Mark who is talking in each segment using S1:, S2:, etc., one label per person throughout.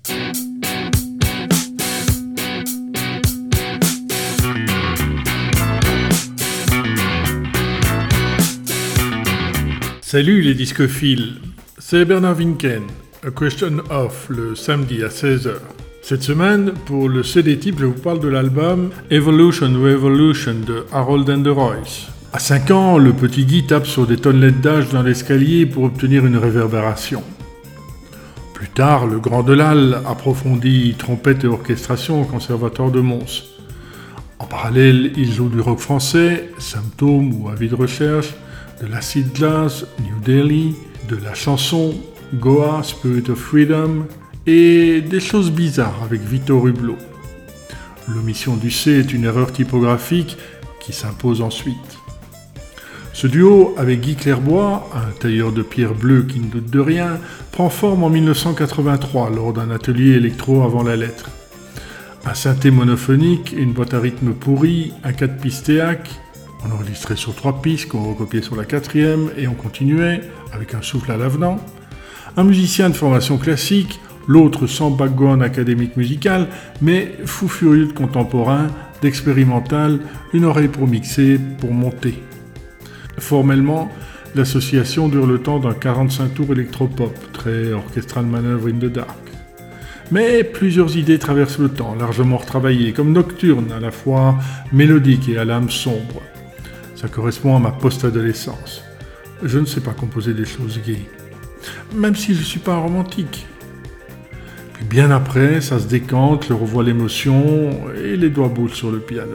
S1: Salut les discophiles, c'est Bernard Winken, A Question Of, le samedi à 16h. Cette semaine, pour le CD type, je vous parle de l'album Evolution Revolution de Harold and the Royce. À 5 ans, le petit Guy tape sur des tonnelettes d'âge dans l'escalier pour obtenir une réverbération. Plus tard, le grand Delal approfondit trompette et orchestration au Conservatoire de Mons. En parallèle, il joue du rock français, Symptômes ou Avis de recherche, de l'acid glass, New Delhi, de la chanson, Goa, Spirit of Freedom, et des choses bizarres avec Vito Rublo. L'omission du C est une erreur typographique qui s'impose ensuite. Ce duo avec Guy Clairbois, un tailleur de pierre bleue qui ne doute de rien, prend forme en 1983 lors d'un atelier électro avant la lettre. Un synthé monophonique, une boîte à rythme pourrie, un 4 pistes TEAC. On enregistrait sur 3 pistes qu'on recopiait sur la 4e et on continuait avec un souffle à l'avenant. Un musicien de formation classique, l'autre sans background académique musical, mais fou furieux de contemporain, d'expérimental, une oreille pour mixer, pour monter. Formellement, l'association dure le temps d'un 45 tours électropop, très orchestral manœuvre in the dark. Mais plusieurs idées traversent le temps, largement retravaillées, comme Nocturne, à la fois mélodique et à l'âme sombre. Ça correspond à ma post-adolescence. Je ne sais pas composer des choses gays, même si je ne suis pas un romantique. Puis bien après, ça se décante, je revois l'émotion et les doigts bougent sur le piano.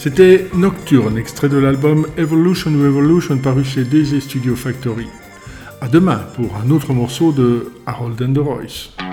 S1: C'était Nocturne, extrait de l'album Evolution Revolution paru chez DG Studio Factory. À demain pour un autre morceau de Harold and the Royce.